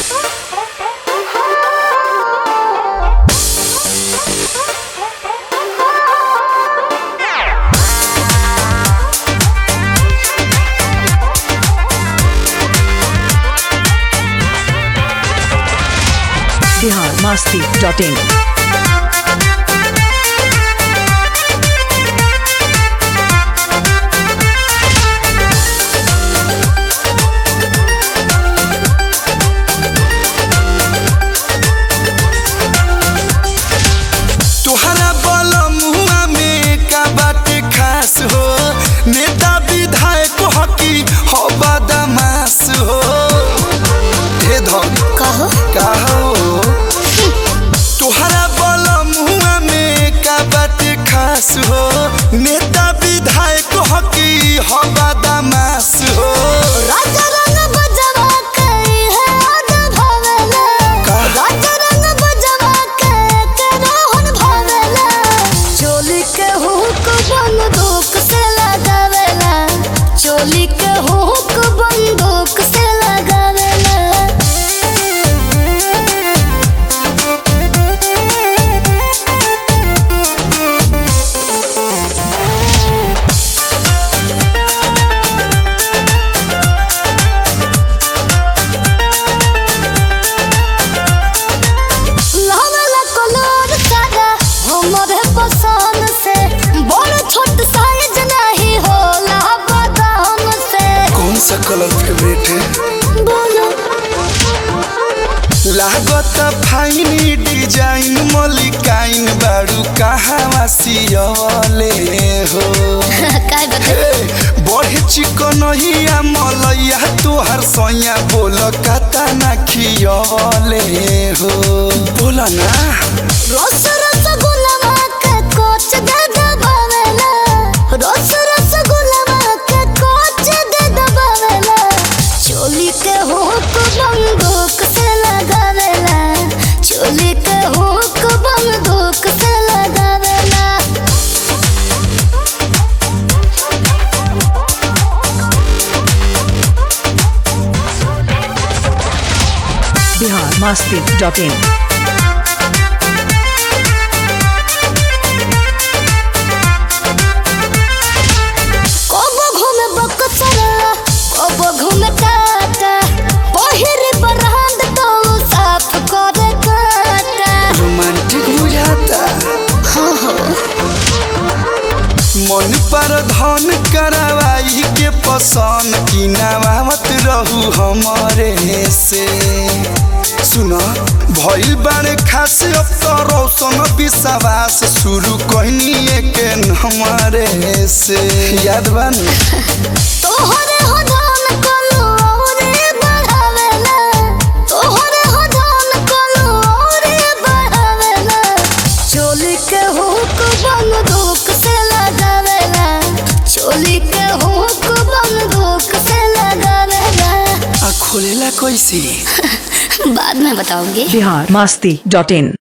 biharmasti.in तुहरा बलमुआ में का बाटे खास हो, नेता विधायक हकी हो बदमाश हो। हे धन कहो तुहरा बलमुआ में का बाटे खास हो, नेता विधायक हकी हो बदमाश हो। राजा रंग बजवा के है आधा भावेला, राजा रंग बजवा के रोहन भावेला। चोली के हुक बंदूक से लगावेला, चोली के हुक बंदूक से लगावेला। लावेला कलर सादा हमरे पसंद से, बड़ छोट साइज नहीं होला बदाम से। कौन सा कलर फेवरेट है? बोलो लागत फाइनी डिजाइन मलिकाइन बारू कहाँ सियले हो। काय बता बढ़े चिकन हिया मलैया तोहर सैया बोल कता ना खियले हो। बोला ना रस रसगुल्ला के कोच दे दबावेला, रस रसगुल्ला के कोच दे दबावेला। चोली के हुक बंदूक से लगावेला, चोली के हुक बंदूक से लगावेला। biharmasti.in कबो घूमे बक्सरा, कबो घूमे टाटा, पहिरे बरहंद तो साफ करे काटा। रोमांटिक बुझाता मन पर धन करवाई के पसंद की नवावत रहू हमारे से। सुना भइल बारे खास अब तो रौशन विश्वास शुरू कहनी के हमारे से। याद बन तोहरे हो धन कलो औरे बढ़ावेला, तोहरे हो धन कलो औरे बढ़ावेला। चोली के हुक बंदूक से लगावेला, चोली के हुक बंदूक से लगावेला। आ खोलेला कैसे? बाद में बताऊंगी। biharmasti.in